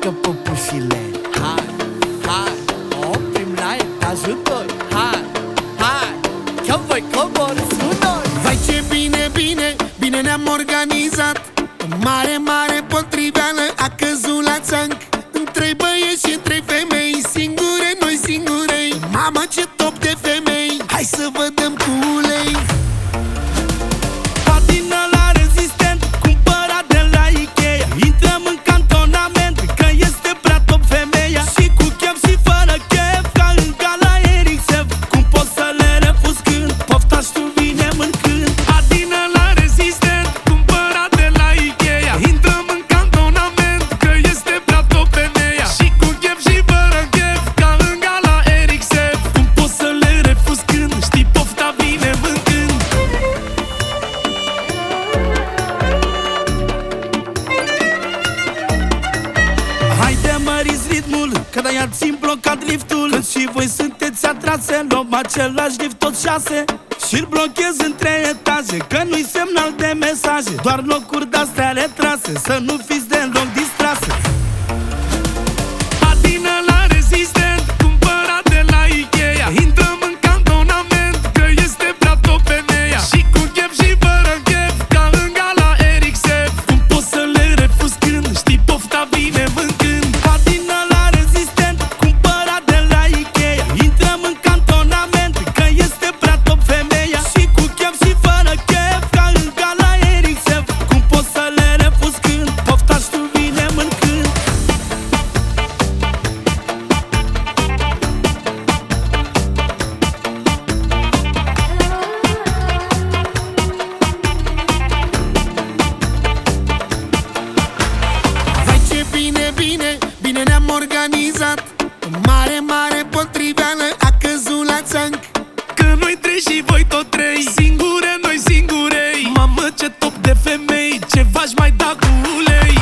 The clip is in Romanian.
strică păpușile. Hai, hai, oprim la etajul 2. Hai, hai, că voi coborâți cu noi. Vai ce bine, bine, bine ne-am organizat. Mare, mare potriveală a căzut la țanc. Între băieți și între femei, singure, noi singure. Mamă ce top de femei, hai să vă dăm cu ulei. Patină la rezistent, cumpărat de la Ikea. Intrăm în cantonament, că este prea top femeia. Și cu chef și fără chef, ca în gala Ericsev. Cum poți să le refuzi când pofta-și tu vine mâncând? Patină la rezistent, cumpărat de la Ikea. Intrăm în cantonament, că este prea top femeia. Și cu chef și fără chef, ca în gala Ericsev. Cum poți să le refuzi când știi pofta vine mâncând? Haide măriți ritmul, că de-aia țin blocat liftul. Când și voi sunteți atrase, luăm același lift tot 6 și-l blochez între etaje, că nu-i semnal de mesaje. Doar locuri de-astea retrase, să nu fiți deloc distrase. Patină la rezistent, cumpărat de la Ikea. Intrăm în cantonament, că este prea top femeia. Și cu chef și fără chef, ca în gala Ericsev. Cum poți să le refuzi când știi pofta vine mâncând? Patină la rezistent, cumpărat de la Ikea. Intrăm în cantonament, că este prea top femeia. Și cu chef și fără chef, ca în gala Ericsev. Cum poți să le refuzi când pofta-și tu vine mâncând? Vai ce bine, bine, bine ne-am organizat. Mare, mare potriveală a căzut la țanc. Că noi trei și voi tot trei, singure, noi singurei. Mamă ce top de femei, ce v-aș mai da cu ulei.